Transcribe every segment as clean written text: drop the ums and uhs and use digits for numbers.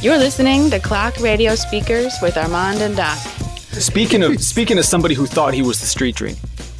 You're listening to Clock Radio Speakers with Armand and Doc. Speaking of somebody who thought he was the street dream.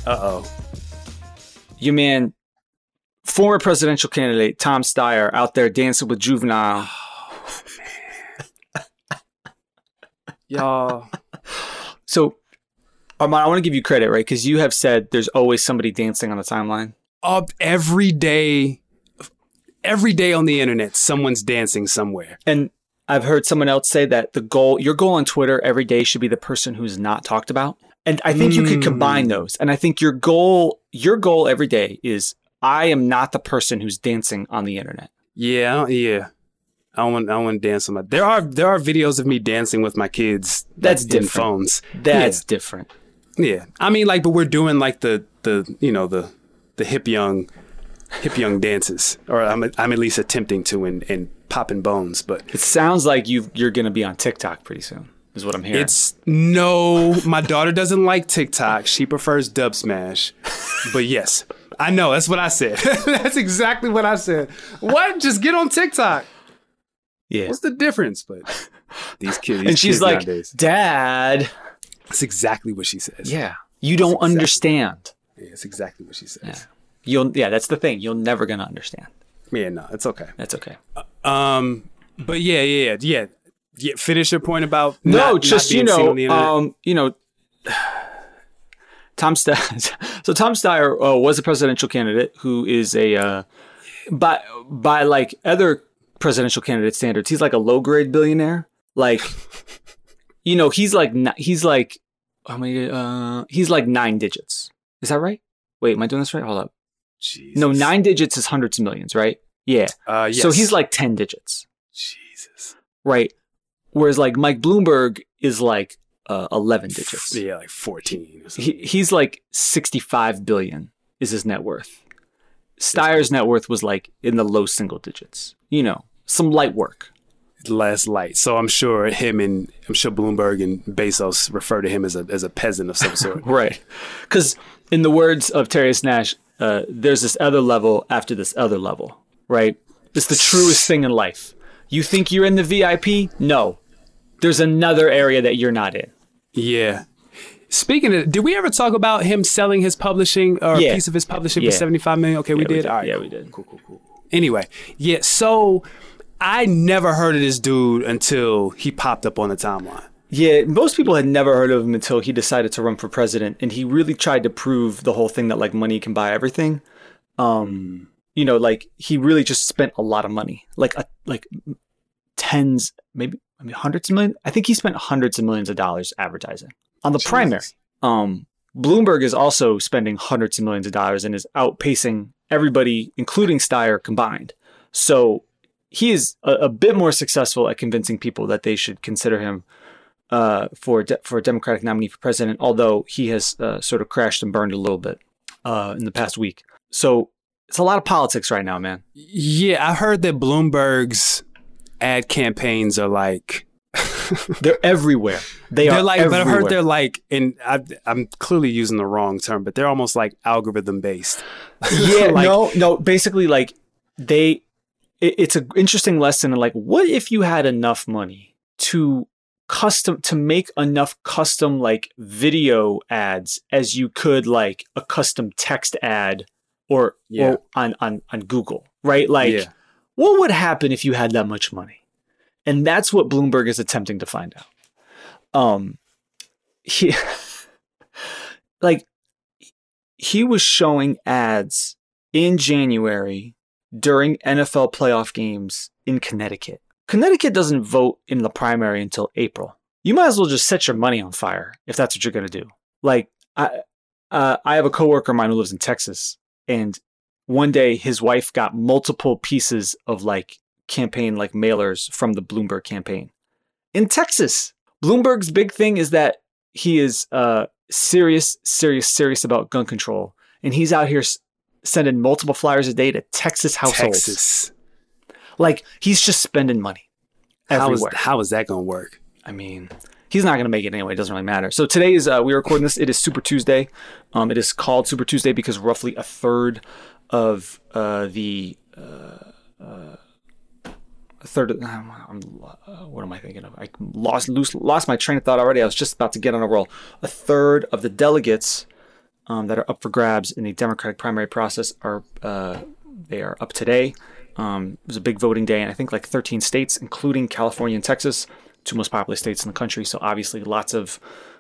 You man, former presidential candidate Tom Steyer out there dancing with Juvenile. Oh, man. Y'all. So, Armand, I want to give you credit, right? Because you have said there's always somebody dancing on the timeline. Every day on the internet, someone's dancing somewhere. And I've heard someone else say that your goal on Twitter every day should be the person who's not talked about. And I think you could combine those. And I think your goal every day is, I am not the person who's dancing on the internet. Yeah. I want to dance on my. There are videos of me dancing with my kids. That's in different. Phones. That's different. Yeah. I mean, but we're doing the hip young dances, or I'm at least attempting to and popping bones. But it sounds like you're going to be on TikTok pretty soon, is what I'm hearing. My daughter doesn't like TikTok. She prefers Dub Smash. But yes, I know. That's what I said. That's exactly what I said. What? Just get on TikTok. Yeah. What's the difference? But these kids. And she's like, nowadays, Dad. That's exactly what she says. Yeah. You don't understand. Yeah, it's exactly what she says. Yeah. That's the thing. You're never going to understand. Yeah, no, it's okay. That's okay. But yeah. Finish your point about Tom Steyer. So Tom Steyer was a presidential candidate who is by like other presidential candidate standards, he's like a low grade billionaire. Like, he's like 9 digits. Is that right? Wait, am I doing this right? Hold up. Jesus. No, 9 digits is hundreds of millions, right? Yeah. Yes. So he's like 10 digits. Jesus. Right. Whereas like Mike Bloomberg is like 11 digits. Yeah, like 14 or something. He's like 65 billion is his net worth. Steyer's net worth was like in the low single digits. Some light work. Less light. So I'm sure Bloomberg and Bezos refer to him as a peasant of some sort. Right. Because in the words of Terrence Nash, there's this other level after this other level, right? It's the truest thing in life. You think you're in the VIP? No. There's another area that you're not in. Yeah. Speaking of, did we ever talk about him selling his publishing or a piece of his publishing for $75 million? Okay, we did. All right. Yeah, we did. Cool. Anyway, yeah. So I never heard of this dude until he popped up on the timeline. Yeah, most people had never heard of him until he decided to run for president, and he really tried to prove the whole thing that like money can buy everything. He really just spent a lot of money, like tens, maybe hundreds of millions. I think he spent hundreds of millions of dollars advertising on the primary. Bloomberg is also spending hundreds of millions of dollars and is outpacing everybody, including Steyer combined. So he is a bit more successful at convincing people that they should consider him for a Democratic nominee for president, although he has sort of crashed and burned a little bit in the past week. So it's a lot of politics right now, man. Yeah, I heard that Bloomberg's ad campaigns are like... they're everywhere. They're like, everywhere. But I've heard they're like, and I'm clearly using the wrong term, but they're almost like algorithm based. Yeah, no. Basically, like it's an interesting lesson in like, what if you had enough money to make enough custom like video ads as you could like a custom text ad or on Google, right? Like, what would happen if you had that much money? And that's what Bloomberg is attempting to find out. He was showing ads in January during NFL playoff games in Connecticut. Connecticut doesn't vote in the primary until April. You might as well just set your money on fire if that's what you're going to do. Like, I have a coworker of mine who lives in Texas, and one day his wife got multiple pieces of like campaign like mailers from the Bloomberg campaign in Texas. Bloomberg's big thing is that he is serious about gun control, and he's out here sending multiple flyers a day to Texas households. Like, he's just spending money everywhere. How is that going to work? I mean, he's not going to make it anyway. It doesn't really matter. So today is we're recording this. It is Super Tuesday. It is called Super Tuesday because roughly a third of the a third. What am I thinking of? I lost my train of thought already. I was just about to get on a roll. A third of the delegates that are up for grabs in the Democratic primary process are they are up today. It was a big voting day, and I think like 13 states, including California and Texas, two most populous states in the country. So obviously, lots of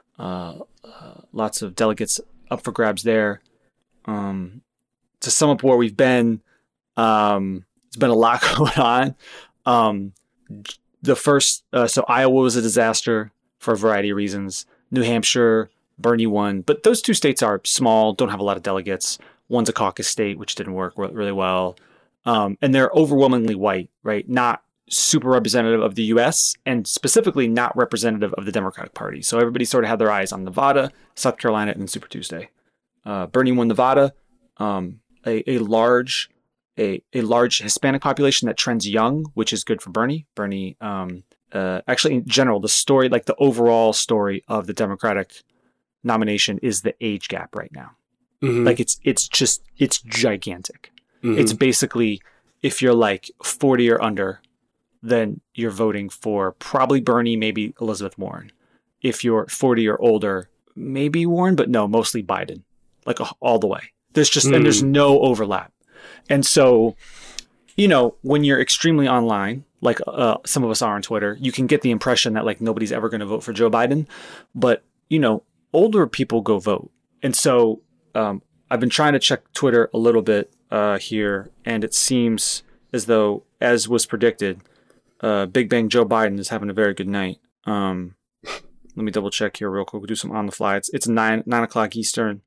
delegates up for grabs there. To sum up where we've been, it's been a lot going on. So Iowa was a disaster for a variety of reasons. New Hampshire, Bernie won, but those two states are small, don't have a lot of delegates. One's a caucus state, which didn't work really well. And they're overwhelmingly white, right? Not super representative of the U.S. and specifically not representative of the Democratic Party. So everybody sort of had their eyes on Nevada, South Carolina, and Super Tuesday. Bernie won Nevada. A large Hispanic population that trends young, which is good for Bernie. Bernie, actually, in general, the story, like the overall story of the Democratic nomination, is the age gap right now. Mm-hmm. Like it's gigantic. Mm-hmm. It's basically, if you're like 40 or under, then you're voting for probably Bernie, maybe Elizabeth Warren. If you're 40 or older, maybe Warren, but no, mostly Biden, like all the way. And there's no overlap. And so, when you're extremely online, like some of us are on Twitter, you can get the impression that like nobody's ever going to vote for Joe Biden. But, older people go vote. And so I've been trying to check Twitter a little bit here, and it seems as though, as was predicted, Big Bang Joe Biden is having a very good night. Let me double check here real quick. We'll do some on the fly. It's 9 o'clock Eastern.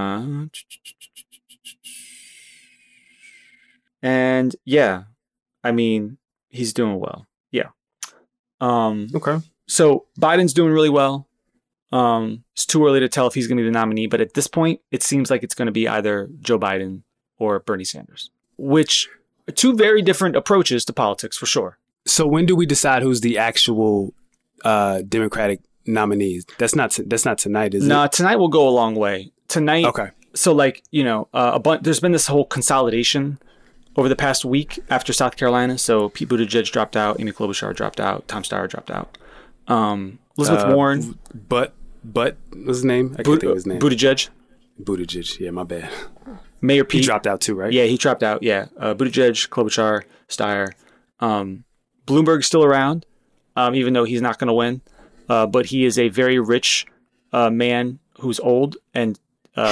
And yeah, I mean, he's doing well. Yeah. Okay. So Biden's doing really well. It's too early to tell if he's going to be the nominee, but at this point, it seems like it's going to be either Joe Biden or Bernie Sanders, which are two very different approaches to politics for sure. So when do we decide who's the actual Democratic nominees? That's not tonight, is it? No, tonight will go a long way. Tonight. Okay. So like, there's been this whole consolidation over the past week after South Carolina. So Pete Buttigieg dropped out, Amy Klobuchar dropped out, Tom Steyer dropped out. Elizabeth Warren. But what's his name? I can't think of his name. Buttigieg. Yeah, my bad. Mayor Pete. He dropped out too, right? Yeah, he dropped out. Yeah. Buttigieg, Klobuchar, Steyer. Bloomberg's still around, even though he's not going to win. But he is a very rich man who's old, and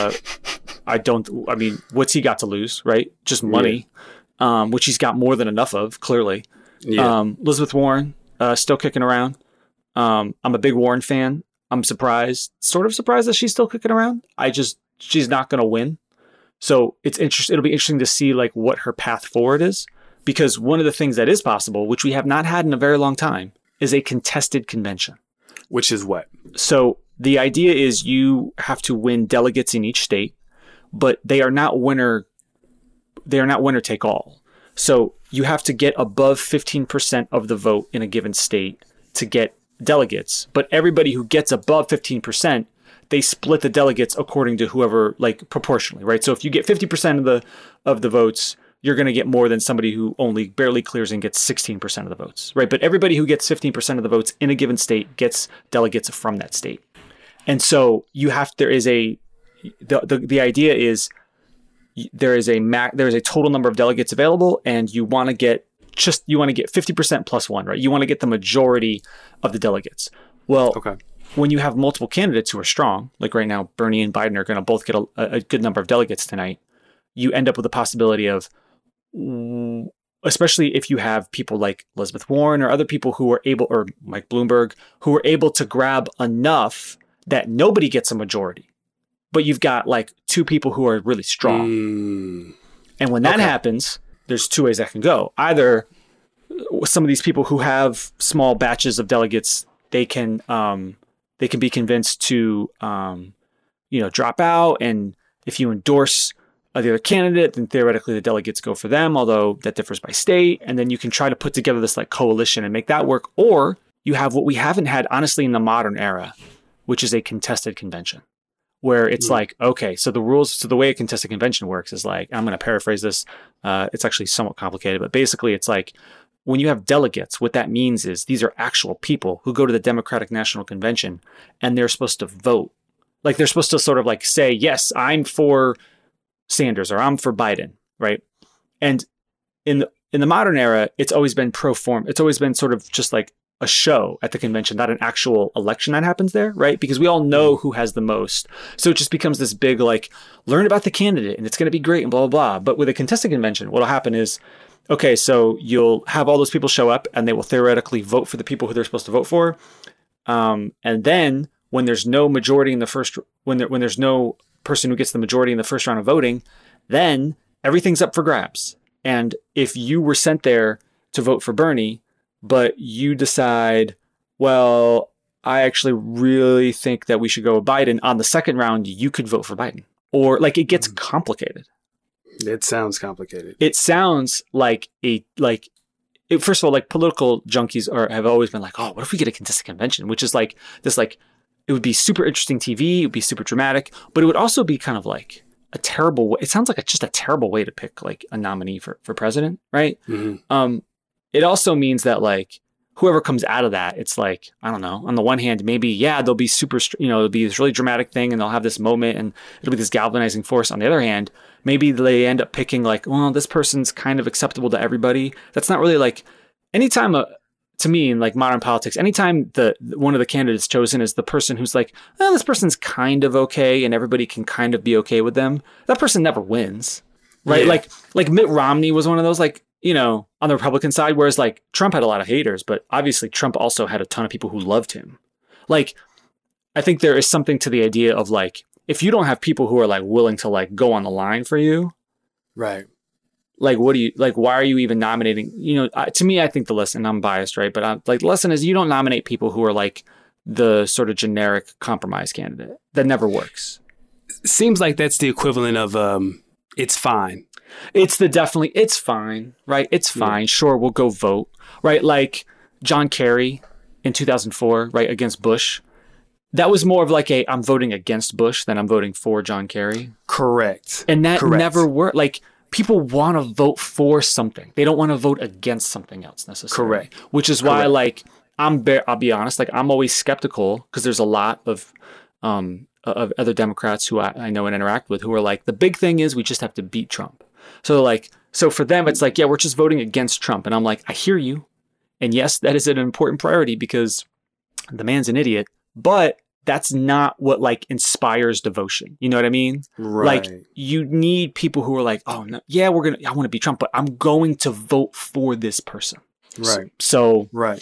what's he got to lose, right? Just money, which he's got more than enough of, clearly. Yeah. Elizabeth Warren, still kicking around. I'm a big Warren fan. I'm sort of surprised that she's still kicking around. She's not going to win. So it'll be interesting to see like what her path forward is, because one of the things that is possible, which we have not had in a very long time, is a contested convention. Which is what? So the idea is you have to win delegates in each state, but they are not winner take all. So you have to get above 15% of the vote in a given state to get delegates. But everybody who gets above 15%, they split the delegates according to whoever, like proportionally, right? So if you get 50% of the votes, you're going to get more than somebody who only barely clears and gets 16% of the votes, right? But everybody who gets 15% of the votes in a given state gets delegates from that state. And so the idea is there is a total number of delegates available, and you want to get 50% plus one, right? You want to get the majority of the delegates. Well, okay. When you have multiple candidates who are strong, like right now, Bernie and Biden are going to both get a good number of delegates tonight. You end up with the possibility of, especially if you have people like Elizabeth Warren or other people who are able, or Mike Bloomberg, who are able to grab enough that nobody gets a majority, but you've got like two people who are really strong. And when that happens, there's two ways that can go. Either some of these people who have small batches of delegates, they can be convinced to, drop out. And if you endorse the other candidate, then theoretically the delegates go for them, although that differs by state. And then you can try to put together this like coalition and make that work. Or you have what we haven't had, honestly, in the modern era, which is a contested convention, where it's like, okay, so the way a contested convention works is like, I'm going to paraphrase this. It's actually somewhat complicated, but basically it's like when you have delegates, what that means is these are actual people who go to the Democratic National Convention and they're supposed to vote. Like they're supposed to sort of like say, yes, I'm for Sanders or I'm for Biden, right? And in the modern era, it's always been pro form. It's always been sort of just like a show at the convention, not an actual election that happens there, right? Because we all know who has the most. So it just becomes this big like, learn about the candidate and it's going to be great and blah, blah, blah. But with a contested convention, what'll happen is, okay, so you'll have all those people show up and they will theoretically vote for the people who they're supposed to vote for. And then when there's no majority in the first, when there's no person who gets the majority in the first round of voting, then everything's up for grabs. And if you were sent there to vote for Bernie, but you decide, well, I actually really think that we should go with Biden, on the second round, you could vote for Biden. Or like it gets complicated. It sounds complicated. It sounds like first of all, like political junkies have always been like, oh, what if we get a contested convention? Which is like this, like, it would be super interesting TV. It would be super dramatic, but it would also be kind of like a terrible way. It sounds like just a terrible way to pick like a nominee for president. Right. Mm-hmm. It also means that like whoever comes out of that, it's like, I don't know, on the one hand, maybe, yeah, they'll be super, it'll be this really dramatic thing and they'll have this moment and it'll be this galvanizing force. On the other hand, maybe they end up picking like, well, this person's kind of acceptable to everybody. That's not really like anytime, to me, in like modern politics, anytime one of the candidates chosen is the person who's like, oh, this person's kind of okay and everybody can kind of be okay with them, that person never wins, right? Yeah. Like Mitt Romney was one of those, like, on the Republican side, whereas like Trump had a lot of haters, but obviously Trump also had a ton of people who loved him. Like, I think there is something to the idea of like, if you don't have people who are like willing to like go on the line for you, right? Like, what do you like? Why are you even nominating? To me, I think the lesson, I'm biased, right? But the lesson is you don't nominate people who are like the sort of generic compromise candidate. That never works. Seems like that's the equivalent of it's fine. It's fine, right? It's fine. Yeah. Sure, we'll go vote, right? Like John Kerry in 2004, right, against Bush. That was more of like I'm voting against Bush than I'm voting for John Kerry. Correct. And that never worked. Like, people want to vote for something. They don't want to vote against something else necessarily. Correct. Which is why, like, I'll be honest, like, I'm always skeptical because there's a lot of other Democrats who I know and interact with who are like, the big thing is we just have to beat Trump. So for them, it's like, yeah, we're just voting against Trump. And I'm like, I hear you. And yes, that is an important priority because the man's an idiot, but that's not what like inspires devotion. You know what I mean? Right. Like, you need people who are like, oh no, yeah, I want to beat Trump, but I'm going to vote for this person. Right. So right.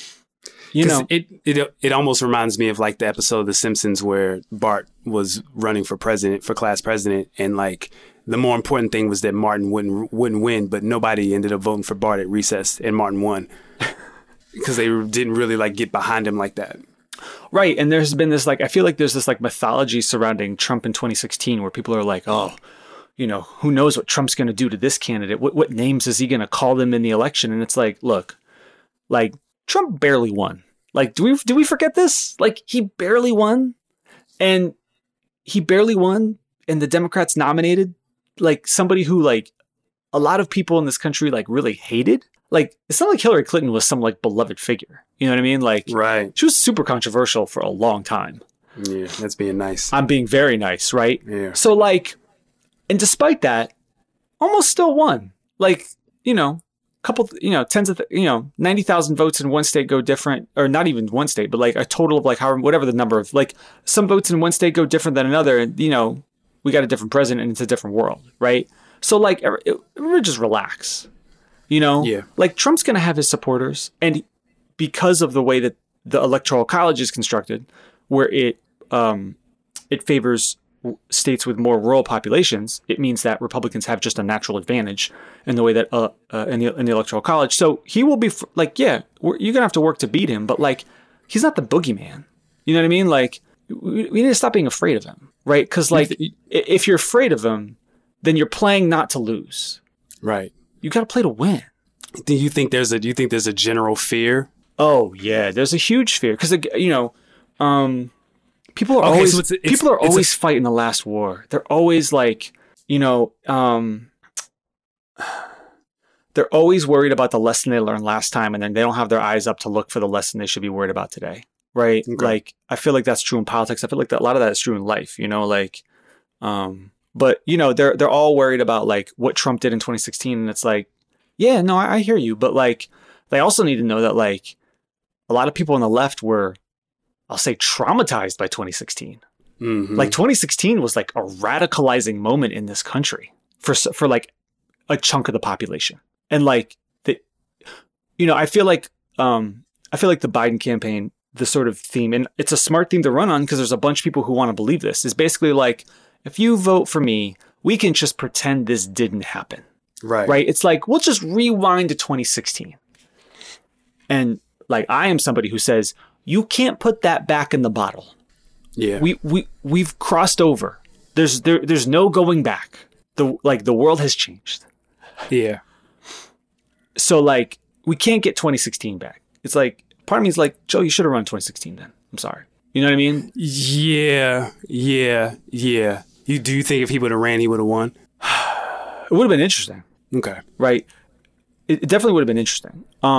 It almost reminds me of like the episode of The Simpsons where Bart was running for class president, and like the more important thing was that Martin wouldn't win, but nobody ended up voting for Bart at recess, and Martin won because they didn't really like get behind him like that. Right. And there's been this, like, I feel like there's this like mythology surrounding Trump in 2016 where people are like, oh, who knows what Trump's going to do to this candidate? What names is he going to call them in the election? And it's like, look, like, Trump barely won. Like, do we forget this? Like, he barely won, and the Democrats nominated like somebody who like a lot of people in this country like really hated. Like, it's not like Hillary Clinton was some like beloved figure. You know what I mean? Like, right. She was super controversial for a long time. Yeah, that's being nice. I'm being very nice, right? Yeah. So like, and despite that, almost still won. Like, couple, tens of, 90,000 votes in one state go different, or not even one state, but like a total of like whatever the number of, like, some votes in one state go different than another. And, we got a different president and it's a different world. Right. So like, just relax, Yeah. Like, Trump's going to have his supporters. And because of the way that the Electoral College is constructed, where it favors states with more rural populations, it means that Republicans have just a natural advantage in the way that in the Electoral College. So he will be like, yeah, you're gonna have to work to beat him, but like, he's not the boogeyman. You know what I mean? Like, we need to stop being afraid of him, right? Because like, if you're afraid of him, then you're playing not to lose. Right. You got to play to win. Do you think there's a general fear? Oh yeah, there's a huge fear because people are always fighting the last war. They're always like, they're always worried about the lesson they learned last time, and then they don't have their eyes up to look for the lesson they should be worried about today. Right. Okay. Like, I feel like that's true in politics. I feel like a lot of that is true in life, like, but they're all worried about like what Trump did in 2016. And it's like, yeah, no, I hear you. But like, they also need to know that like a lot of people on the left were, I'll say, traumatized by 2016. Mm-hmm. Like 2016 was like a radicalizing moment in this country for like a chunk of the population. And like I feel like the Biden campaign, the sort of theme, and it's a smart theme to run on because there's a bunch of people who want to believe this, is basically like, if you vote for me, we can just pretend this didn't happen. Right. It's like, we'll just rewind to 2016. And like, I am somebody who says, you can't put that back in the bottle. Yeah. We've crossed over. There's no going back. The world has changed. Yeah. So like, we can't get 2016 back. It's like, part of me is like, Joe, you should have run 2016 then. I'm sorry. You know what I mean? Yeah. Do you think if he would have ran, he would have won? It would have been interesting. Okay. Right. It definitely would have been interesting.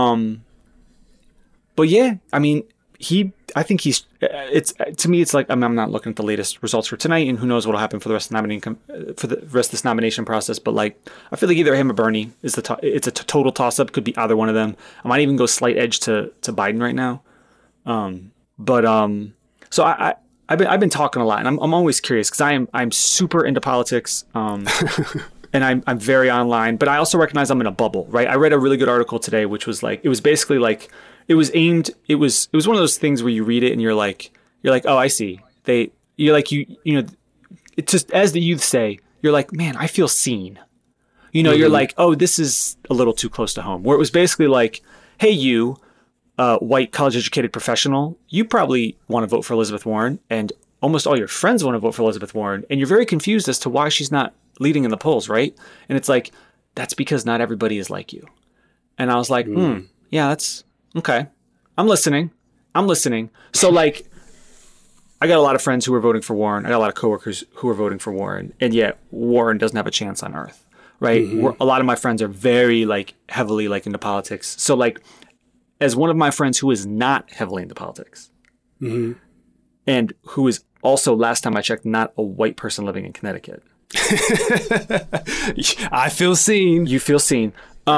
But yeah, I mean, I think to me, it's like, I'm not looking at the latest results for tonight, and who knows what'll happen for the rest of this nomination process. But like, I feel like either him or Bernie it's a total toss up. Could be either one of them. I might even go slight edge to Biden right now. So I've been talking a lot, and I'm always curious because I'm super into politics. And I'm very online, but I also recognize I'm in a bubble, right? I read a really good article today, which was like, it was basically like, it was one of those things where you read it and you're like, oh, I see. It's just, as the youth say, you're like, man, I feel seen. Mm-hmm. You're like, oh, this is a little too close to home. Where it was basically like, hey, you, white college educated professional, you probably want to vote for Elizabeth Warren, and almost all your friends want to vote for Elizabeth Warren, and you're very confused as to why she's not leading in the polls, right? And it's like, that's because not everybody is like you. And I was like, yeah, that's okay. I'm listening. So like, I got a lot of friends who are voting for Warren. I got a lot of coworkers who are voting for Warren. And yet Warren doesn't have a chance on earth, right? Mm-hmm. A lot of my friends are very like heavily like into politics. So like, as one of my friends who is not heavily into politics, mm-hmm. and who is also, last time I checked, not a white person living in Connecticut. I feel seen. You feel seen.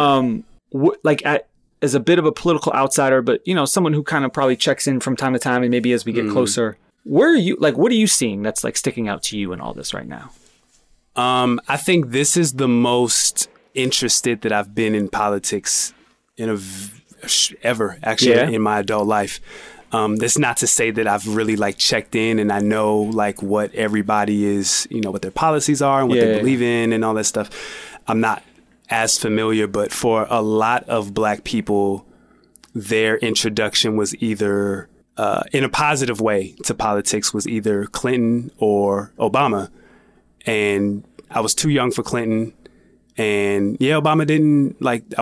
As a bit of a political outsider, but someone who kind of probably checks in from time to time, and maybe as we get closer, where are you? Like, what are you seeing that's like sticking out to you in all this right now? I think this is the most interested that I've been in politics ever, actually, in my adult life. That's not to say that I've really like checked in and I know like what everybody is, what their policies are and what they believe in and all that stuff. I'm not as familiar, but for a lot of Black people, their introduction was either in a positive way to politics was either Clinton or Obama. And I was too young for Clinton. And Obama didn't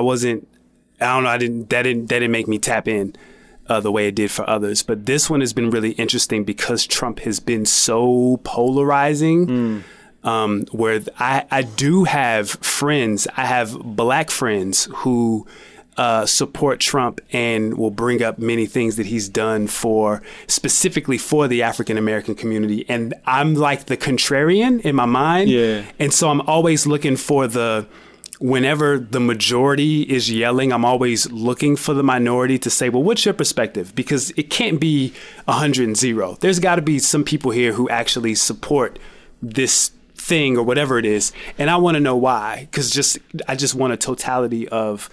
that didn't make me tap in the way it did for others. But this one has been really interesting because Trump has been so polarizing, where I do have friends. I have Black friends who support Trump and will bring up many things that he's done specifically for the African American community. And I'm like the contrarian in my mind. Yeah. And so I'm always looking for whenever the majority is yelling, I'm always looking for the minority to say, well, what's your perspective? Because it can't be 100-0. There's got to be some people here who actually support this thing or whatever it is. And I want to know why, because I just want a totality of,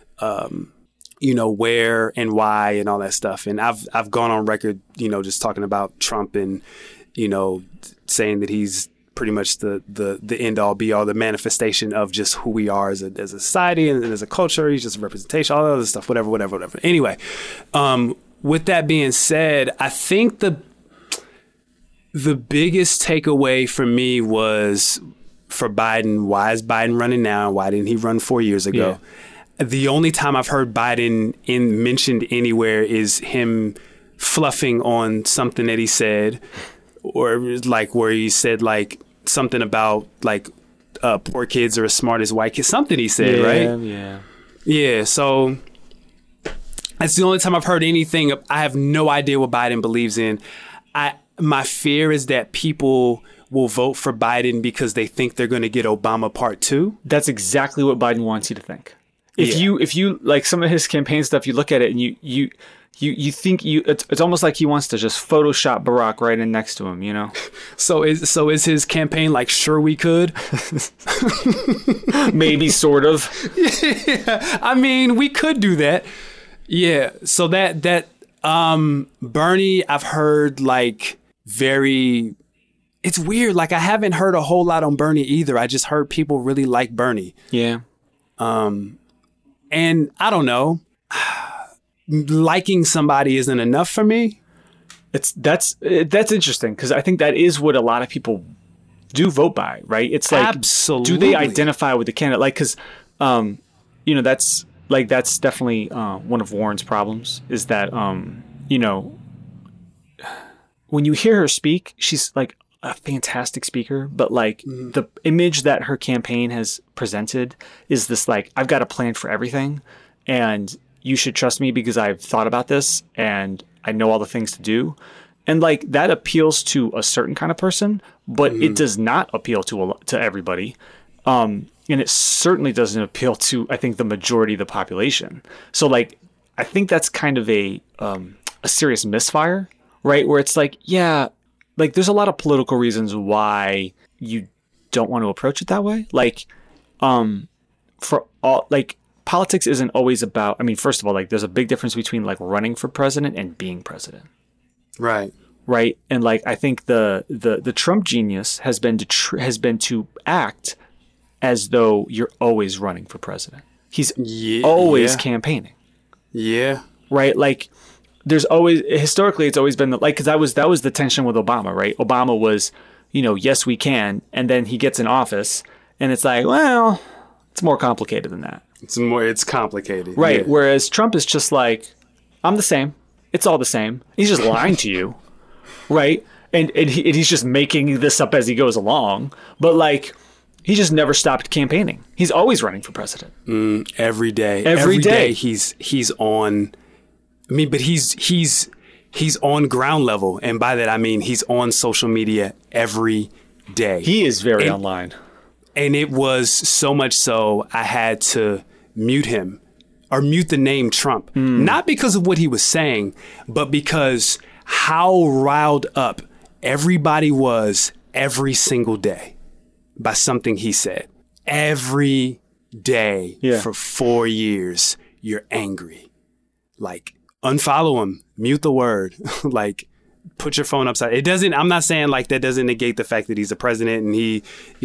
where and why and all that stuff. And I've gone on record, just talking about Trump and, saying that he's pretty much the end all be all, the manifestation of just who we are as a society and as a culture. He's just a representation, all that other stuff, whatever. Anyway, with that being said, I think the biggest takeaway for me was for Biden. Why is Biden running now? Why didn't he run 4 years ago? Yeah. The only time I've heard Biden mentioned anywhere is him fluffing on something that he said, or like where he said like something about like poor kids are as smart as white kids. Something he said, right? Yeah. Yeah, so that's the only time I've heard anything. I have no idea what Biden believes in. My fear is that people will vote for Biden because they think they're going to get Obama Part 2. That's exactly what Biden wants you to think. If you like some of his campaign stuff, you look at it and you think it's almost like he wants to just Photoshop Barack right in next to him, you know? So is his campaign like Sure We Could? Maybe sort of. Yeah, I mean, we could do that. Yeah. So that Bernie, I've heard like it's weird. Like I haven't heard a whole lot on Bernie either. I just heard people really like Bernie. Yeah. And I don't know, liking somebody isn't enough for me. That's interesting because I think that is what a lot of people do vote by, right? It's like, absolutely, do they identify with the candidate? Like, because, that's definitely one of Warren's problems is that, when you hear her speak, she's like a fantastic speaker, but like the image that her campaign has presented is this, like, I've got a plan for everything and you should trust me because I've thought about this and I know all the things to do. And like that appeals to a certain kind of person, but it does not appeal to everybody. And it certainly doesn't appeal to, I think, the majority of the population. So like, I think that's kind of a serious misfire, right? Where it's like, yeah, like there's a lot of political reasons why you don't want to approach it that way. Like, for all, like, politics isn't always about, I mean, first of all, like there's a big difference between like running for president and being president. Right. Right. And like, I think the Trump genius has been to act as though you're always running for president. He's always campaigning. Yeah. Right. Like there's always, historically, it's always been like, cause that was the tension with Obama, right? Obama was, yes, we can. And then he gets in office and it's like, well, it's more complicated than that. It's complicated. Right. Yeah. Whereas Trump is just like, I'm the same. It's all the same. He's just lying to you. Right. And he's just making this up as he goes along. But like, he just never stopped campaigning. He's always running for president. Every day. Every day. He's on. I mean, but he's on ground level. And by that, I mean, he's on social media every day. He is very online. And it was so much so I had to mute him or mute the name Trump. Not because of what he was saying, but because how riled up everybody was every single day by something he said. Every day for 4 years, you're angry. Like, unfollow him, mute the word, like, put your phone upside. It doesn't, I'm not saying like that doesn't negate the fact that he's a president and he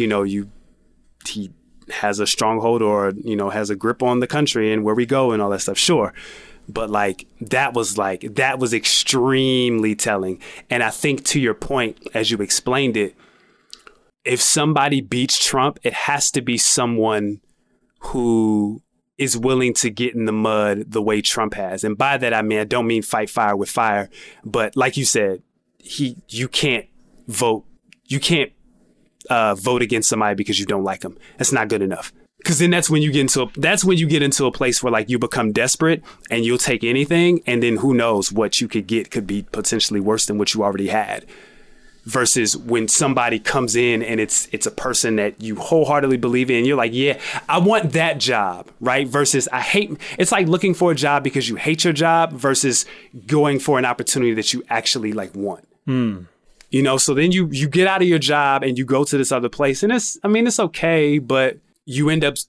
has a stronghold or, has a grip on the country and where we go and all that stuff. Sure. But that was extremely telling. And I think to your point, as you explained it, if somebody beats Trump, it has to be someone who is willing to get in the mud the way Trump has. And by that, I mean, I don't mean fight fire with fire, but like you said, you can't vote. You can't vote against somebody because you don't like them. That's not good enough. Because then that's when you get into a place where like you become desperate and you'll take anything. And then who knows what you could get could be potentially worse than what you already had. Versus when somebody comes in and it's a person that you wholeheartedly believe in. You're like, yeah, I want that job, right? Versus it's like looking for a job because you hate your job versus going for an opportunity that you actually like want. So then you get out of your job and you go to this other place and it's okay, but you end up,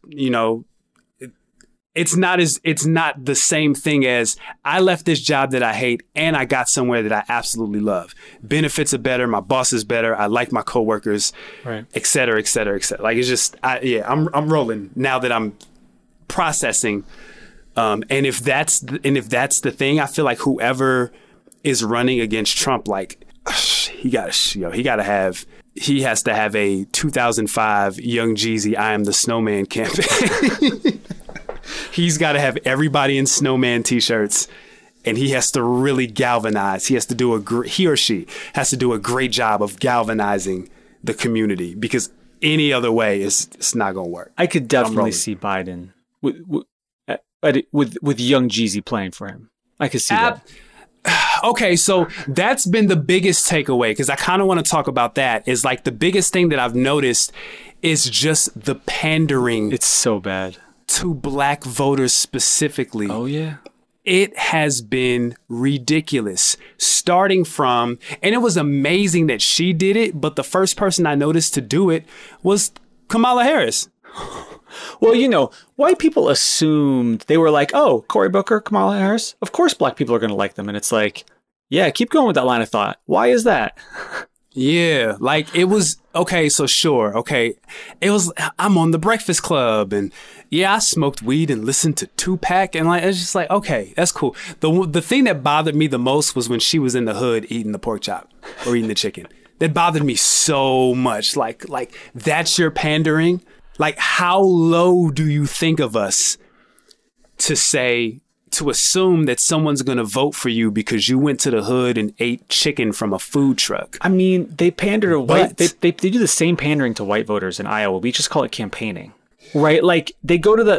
it's not the same thing as I left this job that I hate and I got somewhere that I absolutely love. Benefits are better. My boss is better. I like my coworkers, right, et cetera, et cetera, et cetera. Like it's just, I'm rolling now that I'm processing. And if that's the thing, I feel like whoever is running against Trump, like he has to have a 2005 Young Jeezy "I Am the Snowman" campaign. He's got to have everybody in snowman t-shirts, and he has to really galvanize. He or she has to do a great job of galvanizing the community because any other way it's not going to work. I could definitely see Biden with young Jeezy playing for him. I could see that. Okay, so that's been the biggest takeaway, because I kind of want to talk about that. Is like the biggest thing that I've noticed is just the pandering. It's so bad to black voters specifically. Oh yeah. It has been ridiculous, starting from, and it was amazing that she did it, but the first person I noticed to do it was Kamala Harris. Well, you know, white people assumed, they were like, oh, Cory Booker, Kamala Harris, of course black people are going to like them. And it's like, yeah, keep going with that line of thought. Why is that? Yeah, like it was, okay, so sure, okay. It was, I'm on the Breakfast Club, and yeah, I smoked weed and listened to Tupac, and like, it's just like, okay, that's cool. The thing that bothered me the most was when she was in the hood eating the pork chop or eating the chicken. That bothered me so much. Like that's your pandering? Like, how low do you think of us to assume that someone's going to vote for you because you went to the hood and ate chicken from a food truck? I mean, they pander to white. They do the same pandering to white voters in Iowa. We just call it campaigning, right? Like they go to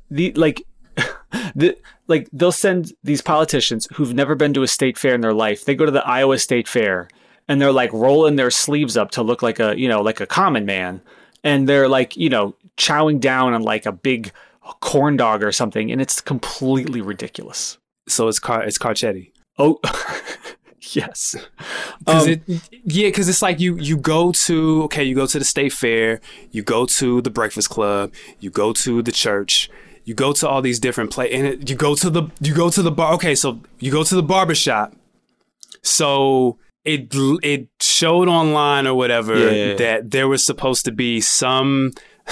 they'll send these politicians who've never been to a state fair in their life. They go to the Iowa State Fair and they're like rolling their sleeves up to look like a common man. And they're like, chowing down on like a big corn dog or something. And it's completely ridiculous. So it's Carcetti. Oh, yes. Because it's like you go to the state fair, you go to the Breakfast Club, you go to the church, you go to all these different places, and you go to the bar. Okay, so you go to the barbershop. So it showed online or whatever that there was supposed to be some.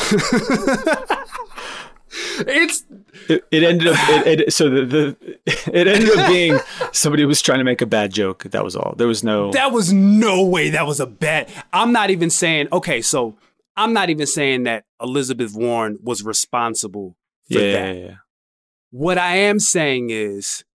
It ended up it ended up being somebody was trying to make a bad joke. That was all. There was no way that was a bad. I'm not even saying that Elizabeth Warren was responsible for that. Yeah. What I am saying is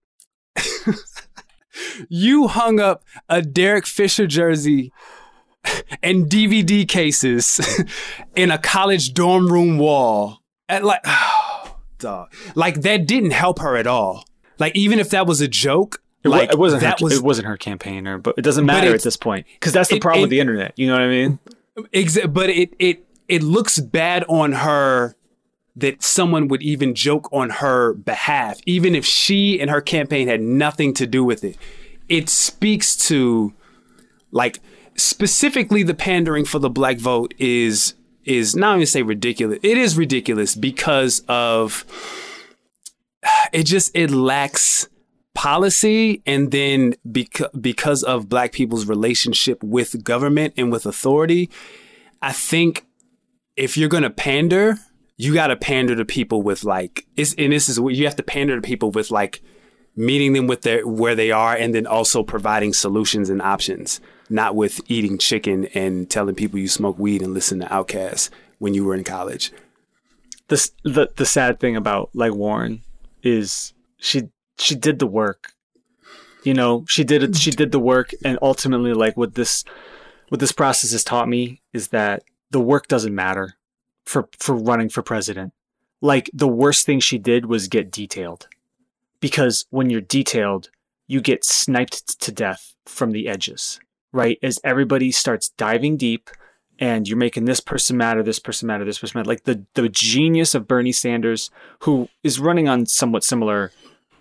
you hung up a Derek Fisher jersey and DVD cases in a college dorm room wall. And like, dog. Like that didn't help her at all. Like even if that was a joke, it wasn't her campaign, but it doesn't matter at this point because that's the problem with the internet. You know what I mean? But it looks bad on her that someone would even joke on her behalf, even if she and her campaign had nothing to do with it. It speaks to, like, specifically the pandering for the black vote is not even say ridiculous. It is ridiculous because of it lacks policy, and then because of black people's relationship with government and with authority. I think if you're gonna pander, you got to pander to people with like, you have to pander to people with like meeting them with where they are, and then also providing solutions and options, not with eating chicken and telling people you smoke weed and listen to Outkast when you were in college. The sad thing about like Warren is she did the work. She did the work, and ultimately, like what this process has taught me is that the work doesn't matter for running for president. Like the worst thing she did was get detailed, because when you're detailed, you get sniped to death from the edges, right? As everybody starts diving deep and you're making this person matter, this person matter, this person matter. Like the genius of Bernie Sanders, who is running on somewhat similar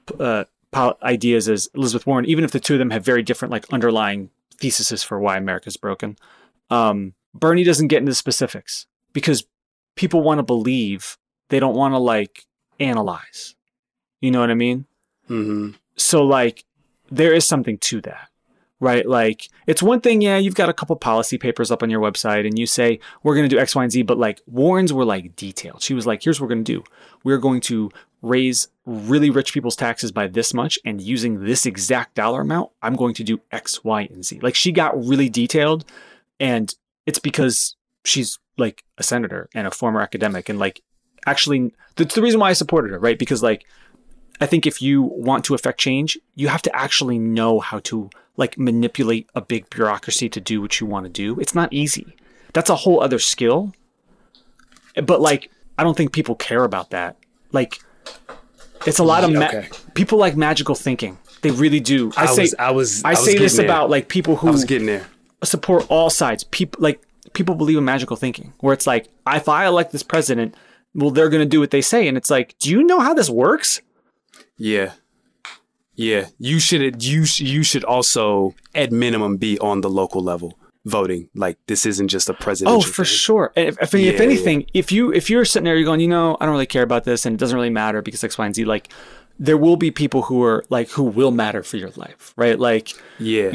ideas as Elizabeth Warren, even if the two of them have very different like underlying theses for why America's broken. Bernie doesn't get into specifics because people want to believe. They don't want to like analyze. You know what I mean? Mm-hmm. So like there is something to that, right? Like it's one thing. Yeah. You've got a couple policy papers up on your website and you say, we're going to do X, Y, and Z, but like Warren's were like detailed. She was like, here's what we're going to do. We're going to raise really rich people's taxes by this much, and using this exact dollar amount, I'm going to do X, Y, and Z. Like she got really detailed, and it's because she's like a senator and a former academic, and like actually that's the reason why I supported her, right? Because like I think if you want to affect change, you have to actually know how to like manipulate a big bureaucracy to do what you want to do. It's not easy. That's a whole other skill. But like I don't think people care about that. Like It's a lot of Okay. people like magical thinking. They really do. I say this getting about there. like people who I was getting there. support all sides. People believe in magical thinking, where it's like, if I elect this president, well, they're going to do what they say, and it's like, do you know how this works? Yeah. Yeah. You should also at minimum be on the local level voting. Like, this isn't just a presidential Oh, for thing. sure. And if anything, if you're sitting there, you're going, I don't really care about this, and it doesn't really matter because X, Y, and Z. Like, there will be people who will matter for your life, right? Like, Yeah.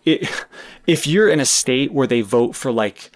If you're in a state where they vote for like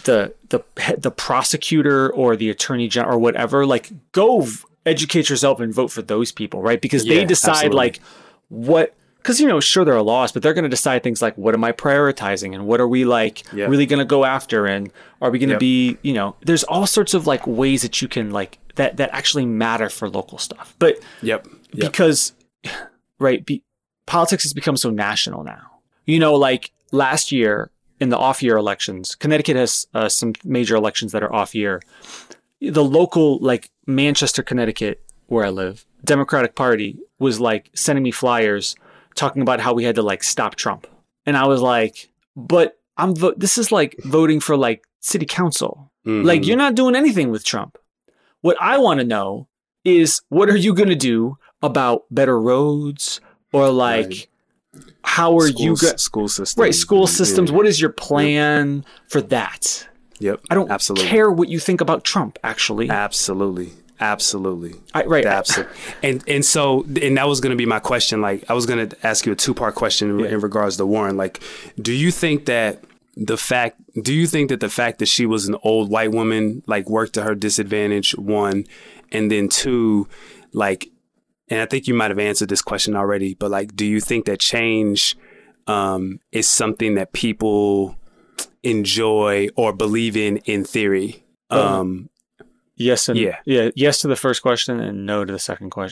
the prosecutor or the attorney general or whatever, like, go educate yourself and vote for those people, right? Because they Yeah, decide absolutely. like what. Because, sure, there are laws, but they're going to decide things like, what am I prioritizing? And what are we really going to go after? And are we going to be, there's all sorts of like ways that you can like that actually matter for local stuff. But because, right, politics has become so national now. Like last year in the off year elections, Connecticut has some major elections that are off year. The local, like Manchester, Connecticut, where I live, Democratic Party was like sending me flyers talking about how we had to like stop Trump. And I was like, but this is like voting for like city council. Mm-hmm. Like, you're not doing anything with Trump. What I want to know is, what are you going to do about better roads or like, how are you going school systems? Right. School systems. Yeah. What is your plan for that? Yep. I don't absolutely care what you think about Trump, actually. Absolutely. Right. Absolutely. And so that was going to be my question. Like, I was going to ask you a 2-part question in regards to Warren. Like, do you think that the fact that she was an old white woman, like, worked to her disadvantage, one, and then two, like, and I think you might have answered this question already, but like, do you think that change is something that people enjoy or believe in theory? Yes. And yes to the first question and no to the second question.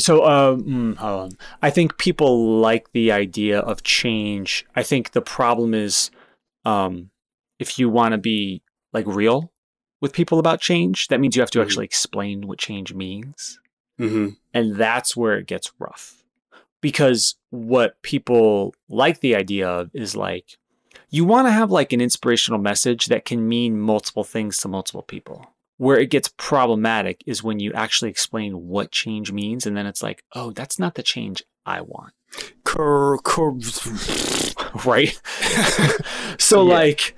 I think people like the idea of change. I think the problem is, if you want to be like real with people about change, that means you have to actually explain what change means. Mm-hmm. And that's where it gets rough, because what people like the idea of is like, you want to have like an inspirational message that can mean multiple things to multiple people. Where it gets problematic is when you actually explain what change means, and then it's like, oh, that's not the change I want. Right? So like,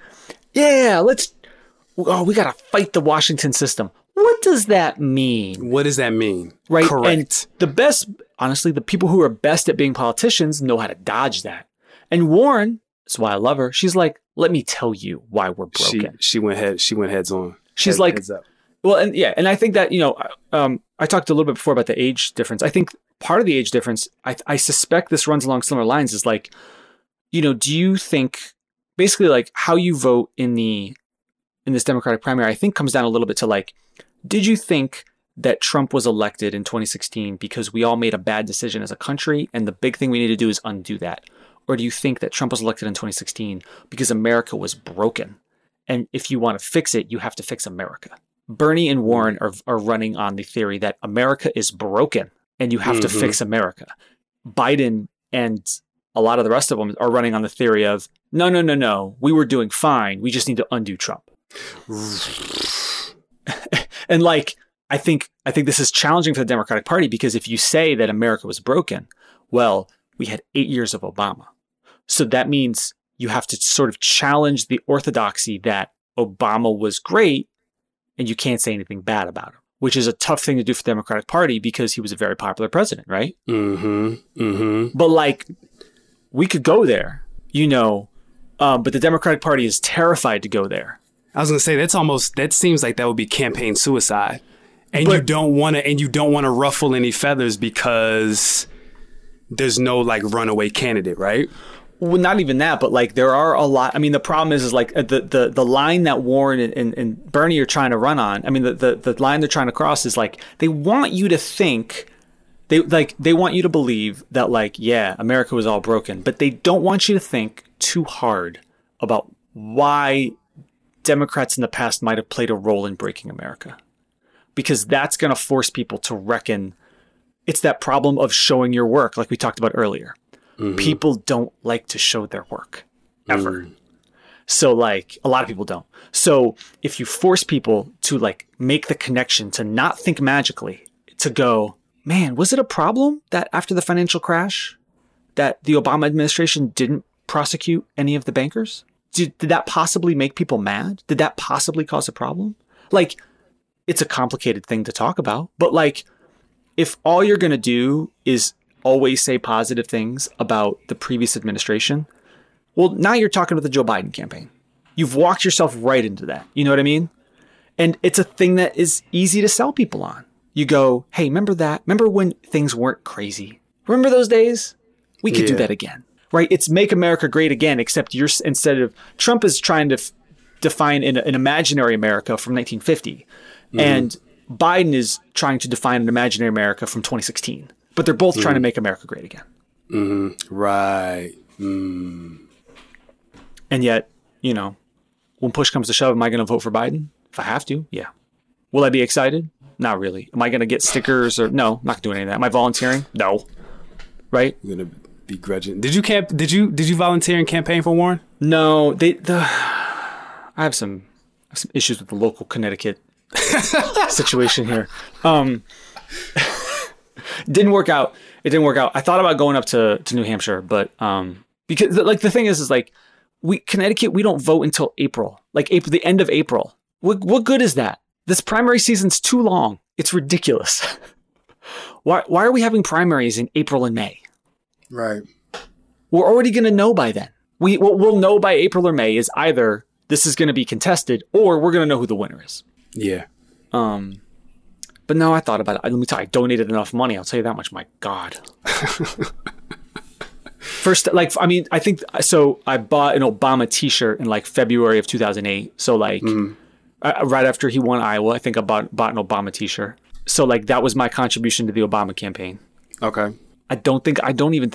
we got to fight the Washington system. What does that mean? What does that mean? Right. Correct. And honestly, the people who are best at being politicians know how to dodge that. And Warren, that's why I love her. She's like, let me tell you why we're broken. She went heads on. She's like, well, and I think that, I talked a little bit before about the age difference. I think part of the age difference, I suspect this runs along similar lines, is like, do you think basically like how you vote in this Democratic primary, I think comes down a little bit to like, did you think that Trump was elected in 2016 because we all made a bad decision as a country and the big thing we need to do is undo that? Or do you think that Trump was elected in 2016 because America was broken? And if you want to fix it, you have to fix America. Bernie and Warren are running on the theory that America is broken and you have to fix America. Biden and a lot of the rest of them are running on the theory of, no, we were doing fine. We just need to undo Trump. And like, I think this is challenging for the Democratic Party, because if you say that America was broken, well, we had 8 years of Obama. So that means you have to sort of challenge the orthodoxy that Obama was great and you can't say anything bad about him, which is a tough thing to do for the Democratic Party because he was a very popular president, right? But like, we could go there, but the Democratic Party is terrified to go there. I was going to say, that seems like that would be campaign suicide. And you don't want to ruffle any feathers because there's no like runaway candidate, right? Well, not even that, but like there are a lot. I mean, the problem is like the line that Warren and Bernie are trying to run on. I mean, the line they're trying to cross is like, they want you to think, they want you to believe that like, yeah, America was all broken, but they don't want you to think too hard about why Democrats in the past might have played a role in breaking America, because that's going to force people to reckon It's that problem of showing your work, like we talked about earlier. Mm-hmm. People don't like to show their work ever. So like a lot of people don't. So if you force people to like make the connection to not think magically, to go, man, was it a problem that after the financial crash that the Obama administration didn't prosecute any of the bankers? Did that possibly make people mad? Did that possibly cause a problem? Like, it's a complicated thing to talk about, but like, if all you're going to do is always say positive things about the previous administration, well, now you're talking about the Joe Biden campaign. You've walked yourself right into that. You know what I mean? And it's a thing that is easy to sell people on. You go, hey, remember that? Remember when things weren't crazy? Remember those days? We could do that again, right? It's make America great again, except instead of Trump is trying to define an imaginary America from 1950. And Biden is trying to define an imaginary America from 2016. But they're both trying to make America great again. Right. And yet, you know, when push comes to shove, am I going to vote for Biden? If I have to, yeah. Will I be excited? Not really. Am I going to get stickers or no? I'm not doing any of that. Am I volunteering? No. Right? You're going to begrudging. Did you volunteer and campaign for Warren? No. I have some issues with the local Connecticut situation here. Didn't work out. It didn't work out. I thought about going up to New Hampshire, but because like the thing is like Connecticut, we don't vote until April, like April, the end of April. What good is that? This primary season's too long. It's ridiculous. Why are we having primaries in April and May? Right. We're already going to know by then. We'll know by April or May is either this is going to be contested or we're going to know who the winner is. Yeah. But no, I thought about it. Let me tell you, I donated enough money. I'll tell you that much. My God. First, like, I mean, I think, so I bought an Obama t-shirt in like February of 2008. So like right after he won Iowa, I think I bought an Obama t-shirt. So like that was my contribution to the Obama campaign. Okay. I don't think I donated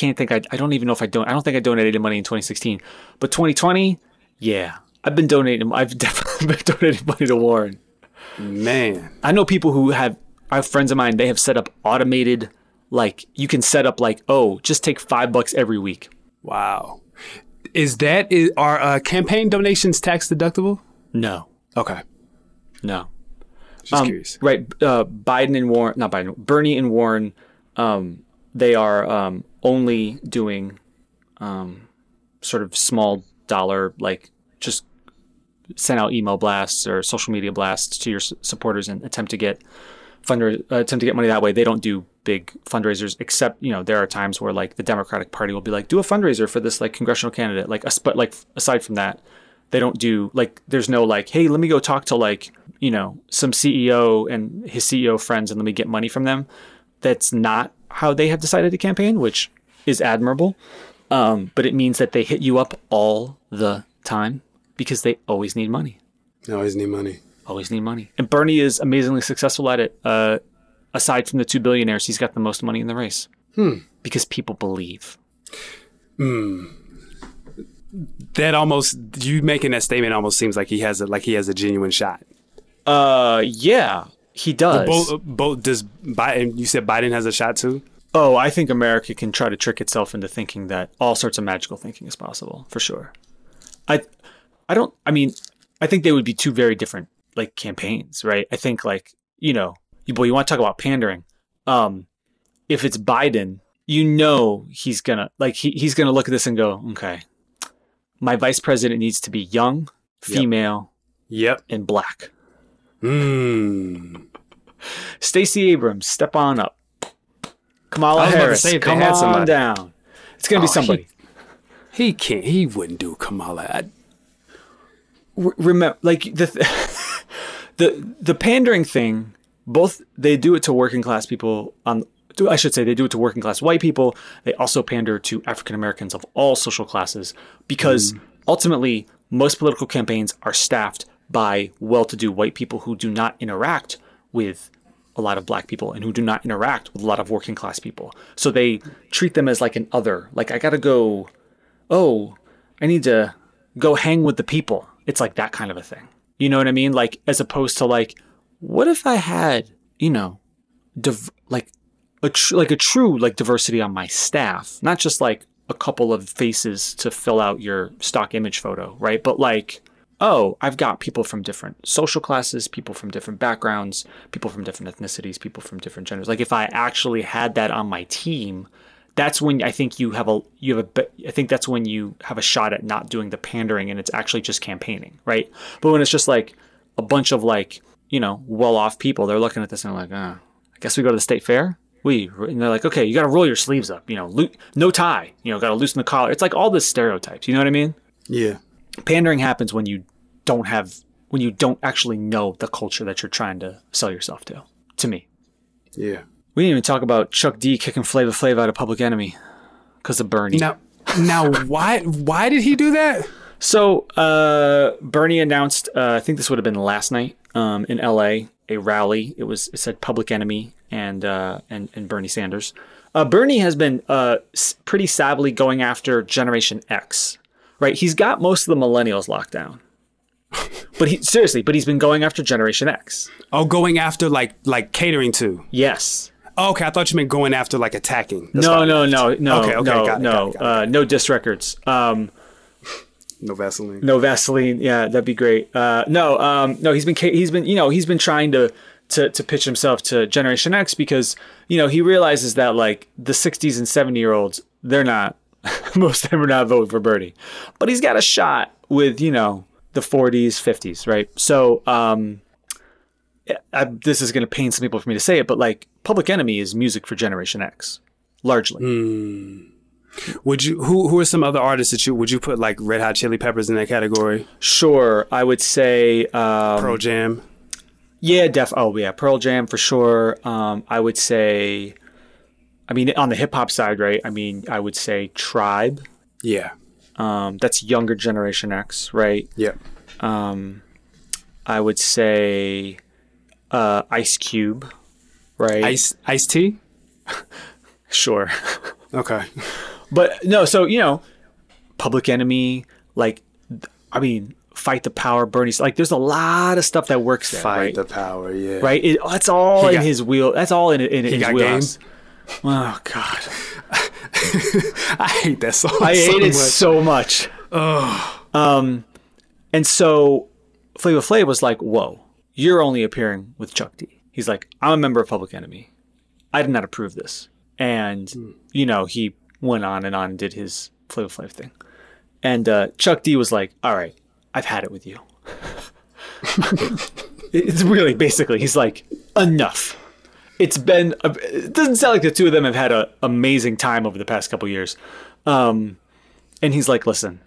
money in 2016, but 2020, yeah, I've definitely been donating money to Warren. Man, I know people who I have friends of mine, they have set up automated, like you can set up like, oh, just take $5 every week. Wow. Are campaign donations tax deductible? No. Okay. No. Just curious. Right. Bernie and Warren, they are only doing sort of small dollar, like just send out email blasts or social media blasts to your supporters and attempt to get money that way. They don't do big fundraisers, except, you know, there are times where like the Democratic Party will be like, do a fundraiser for this like congressional candidate. But like aside from that, they don't do like, there's no like, hey, let me go talk to like, you know, some CEO and his CEO friends and let me get money from them. That's not how they have decided to campaign, which is admirable. But it means that they hit you up all the time because they always need money. Always need money. And Bernie is amazingly successful at it. Aside from the two billionaires, he's got the most money in the race. Because people believe. That almost, you making that statement almost seems like he has a genuine shot. Yeah, he does. Both does Biden, you said Biden has a shot too? Oh, I think America can try to trick itself into thinking that all sorts of magical thinking is possible, for sure. I think they would be two very different like campaigns, right? I think like, you know, you want to talk about pandering. If it's Biden, you know, he's gonna he's gonna look at this and go, okay, my vice president needs to be young, female, and black. Stacey Abrams, step on up. Kamala Harris, come on down. It's gonna be somebody. He wouldn't do Kamala. Remember, like the pandering thing. Both they do it to working class people. I should say they do it to working class white people. They also pander to African Americans of all social classes because ultimately most political campaigns are staffed by well-to-do white people who do not interact with a lot of black people and who do not interact with a lot of working class people. So they treat them as like an other. Like I gotta go. Oh, I need to go hang with the people. It's like that kind of a thing. You know what I mean? Like, as opposed to like, what if I had, you know, like a true like diversity on my staff, not just like a couple of faces to fill out your stock image photo, right? But like, oh, I've got people from different social classes, people from different backgrounds, people from different ethnicities, people from different genders. Like if I actually had that on my team, that's when I think I think that's when you have a shot at not doing the pandering and it's actually just campaigning, right? But when it's just like a bunch of like, well-off people, they're looking at this and they're like, I guess we go to the state fair. And they're like, okay, you got to roll your sleeves up, no tie, got to loosen the collar. It's like all the stereotypes, you know what I mean? Yeah. Pandering happens when you don't actually know the culture that you're trying to sell yourself to me. Yeah. We didn't even talk about Chuck D kicking Flavor Flav out of Public Enemy because of Bernie. Now, why did he do that? So Bernie announced, I think this would have been last night in LA, a rally. It said Public Enemy and Bernie Sanders. Bernie has been pretty savvily going after Generation X, right? He's got most of the millennials locked down. But he's been going after Generation X. Oh, going after like catering to. Yes. Oh, okay, I thought you meant going after like attacking. No. Okay, got it. No diss records. No Vaseline. No Vaseline. Yeah, that'd be great. No. He's been trying to pitch himself to Generation X because he realizes that like the 60s and 70-year-olds, they're not. Most of them are not voting for Bernie, but he's got a shot with the 40s, 50s, right? So this is going to pain some people for me to say it, but like Public Enemy is music for Generation X, largely. Would you? Who are some other artists that would you put like Red Hot Chili Peppers in that category? Sure, I would say Pearl Jam. Yeah, Pearl Jam for sure. I would say, on the hip hop side, right? I would say Tribe. Yeah. That's younger Generation X, right? Yeah. I would say Ice Cube, right? Ice-T? Sure. Okay. But no, so, Public Enemy, like, Fight the Power, Bernie's, like, there's a lot of stuff that works there, Fight right? the Power, yeah. Right? That's all in his wheel. That's all in his wheelhouse. Oh, God. I hate that song. I hate it so much. Oh. And so Flavor Flav was like, whoa, you're only appearing with Chuck D. He's like, I'm a member of Public Enemy. I did not approve this. And, he went on and did his Flavor Flav thing. And Chuck D was like, all right, I've had it with you. It's really basically, he's like, enough. It doesn't sound like the two of them have had an amazing time over the past couple years. And he's like, listen,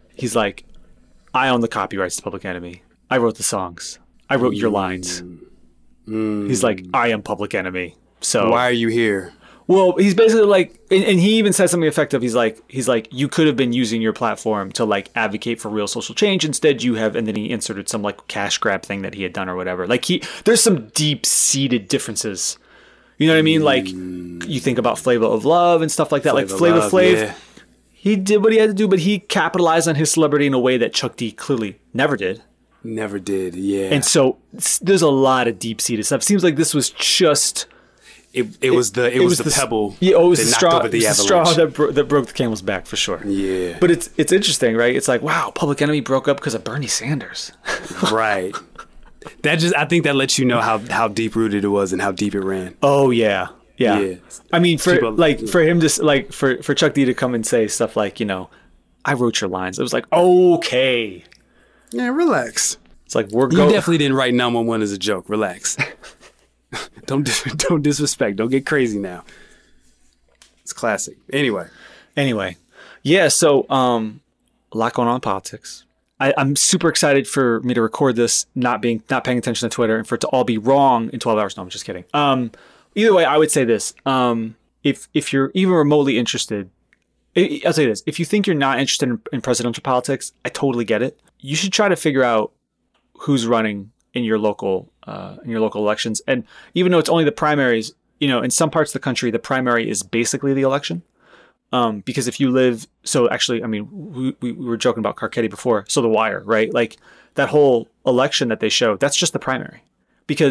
I own the copyrights to Public Enemy. I wrote the songs. I wrote your lines. He's like, I am Public Enemy. So why are you here? Well, he's basically like, and he even said something effective. He's like, you could have been using your platform to like advocate for real social change. Instead, you have, and then he inserted some like cash grab thing that he had done or whatever. Like there's some deep seated differences. You know what I mean? Like you think about Flavor of Love and stuff like that. Like Flavor Flav, yeah. He did what he had to do, but he capitalized on his celebrity in a way that Chuck D clearly never did. Never did, yeah. And so there's a lot of deep seated stuff. Seems like this was just. It was the pebble. Yeah, it was the straw. Over the it was the straw that broke the camel's back for sure. Yeah, but it's interesting, right? It's like, wow, Public Enemy broke up because of Bernie Sanders. Right. I think that lets you know how deep rooted it was and how deep it ran. Oh yeah. I mean, for him to for Chuck D to come and say stuff like, I wrote your lines. It was like, okay. Yeah, relax. It's like you definitely didn't write 911 as a joke. Relax. Don't disrespect. Don't get crazy now. It's classic. Anyway. Yeah, so a lot going on in politics. I'm super excited for me to record this, not paying attention to Twitter, and for it to all be wrong in 12 hours. No, I'm just kidding. Either way, I would say this. If you're even remotely interested, I'll say this. If you think you're not interested in presidential politics, I totally get it. You should try to figure out who's running in your local elections. And even though it's only the primaries, in some parts of the country, the primary is basically the election. Because if you live, so actually, we were joking about Carcetti before. So The Wire, right? Like that whole election that they show, that's just the primary, because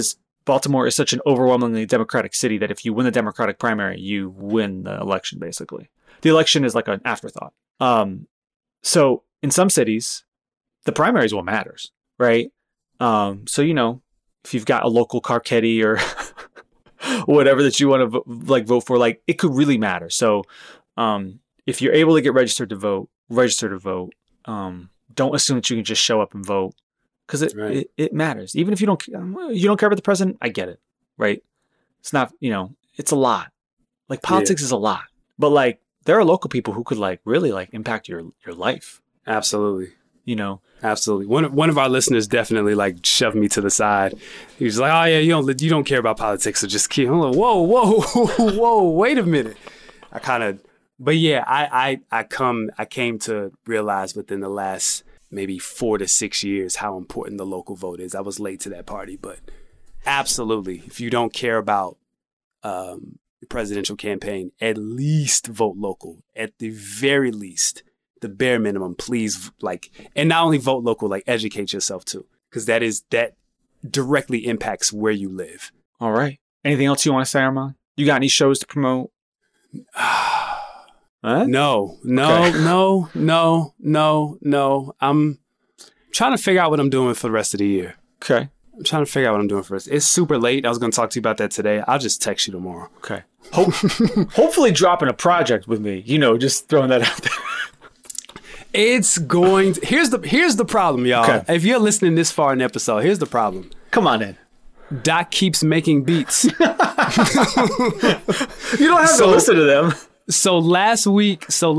Baltimore is such an overwhelmingly Democratic city that if you win the Democratic primary, you win the election, basically. The election is like an afterthought. So in some cities, the primary is what matters, right? So, if you've got a local Carcetti or whatever that you want to vote for, like, it could really matter. So if you're able to get registered to vote, register to vote. Don't assume that you can just show up and vote, because it matters. Even if you don't care about the president, I get it, right? It's not, it's a lot. Like, politics is a lot, but like, there are local people who could like really like impact your life. Absolutely. Absolutely. One of our listeners definitely like shoved me to the side. He was like, "Oh yeah, you don't care about politics, so just keep." I'm like, whoa, wait a minute. But yeah, I came to realize within the last maybe 4 to 6 years how important the local vote is. I was late to that party, but absolutely, if you don't care about the presidential campaign, at least vote local. At the very least, the bare minimum, please, and not only vote local, like, educate yourself too, because that directly impacts where you live. All right. Anything else you want to say, Armand? You got any shows to promote? Huh? No. I'm trying to figure out what I'm doing for the rest of the year. Okay. I'm trying to figure out what I'm doing for this. It's super late. I was going to talk to you about that today. I'll just text you tomorrow. Okay. Hopefully dropping a project with me. Just throwing that out there. It's going to... Here's the problem, y'all. Okay. If you're listening this far in the episode, here's the problem. Come on in. Doc keeps making beats. You don't have to listen to them. So last week, 2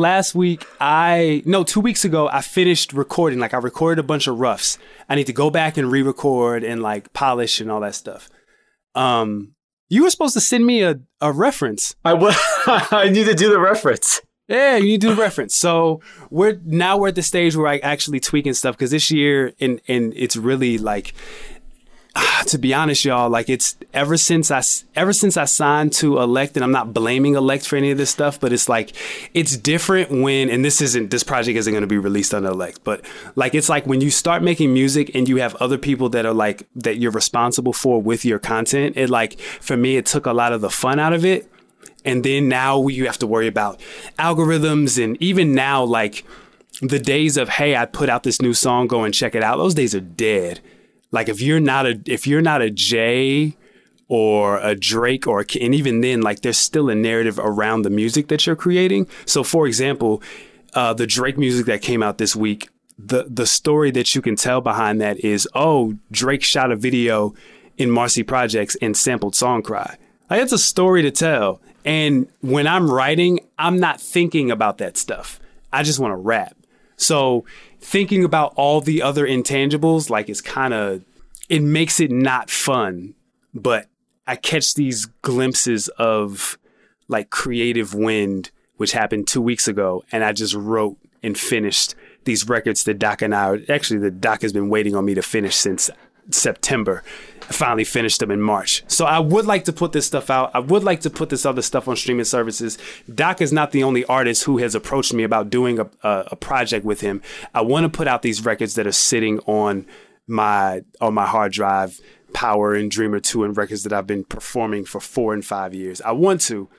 weeks ago, I finished recording. Like, I recorded a bunch of roughs. I need to go back and re-record and like polish and all that stuff. You were supposed to send me a reference. I need to do the reference. Yeah, you need to do the reference. So we're at the stage where I actually tweaking stuff, because this year and it's really like, to be honest, y'all, like, it's ever since I signed to Elect, and I'm not blaming Elect for any of this stuff, but it's like, it's different when, and this project isn't going to be released under Elect, but like, it's like when you start making music and you have other people that are like, that you're responsible for with your content, it like, for me, it took a lot of the fun out of it. And then now you have to worry about algorithms. And even now, like, the days of, hey, I put out this new song, go and check it out, those days are dead. Like, if you're not a Jay or a Drake, and even then, like, there's still a narrative around the music that you're creating. So, for example, the Drake music that came out this week, the story that you can tell behind that is, Drake shot a video in Marcy Projects and sampled Song Cry. Like, it's a story to tell. And when I'm writing, I'm not thinking about that stuff. I just want to rap. So thinking about all the other intangibles, like, it makes it not fun. But I catch these glimpses of like creative wind, which happened 2 weeks ago. And I just wrote and finished these records that Doc and the Doc has been waiting on me to finish since September. I finally finished them in March. So I would like to put this stuff out. I would like to put this other stuff on streaming services. Doc is not the only artist who has approached me about doing a project with him. I want to put out these records that are sitting on my hard drive, Power and Dreamer 2, and records that I've been performing for 4 and 5 years. We'll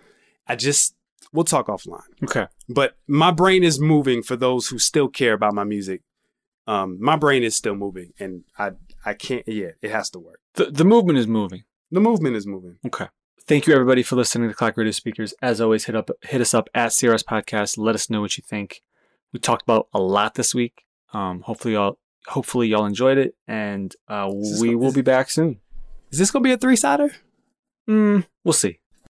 talk offline. Okay. But my brain is moving for those who still care about my music. My brain is still moving, and I can't, it has to work. The movement is moving. The movement is moving. Okay. Thank you, everybody, for listening to Clock Radio Speakers. As always, hit us up at CRS Podcast. Let us know what you think. We talked about a lot this week. Hopefully y'all enjoyed it, and we will be back soon. Is this going to be a 3-sider? We'll see.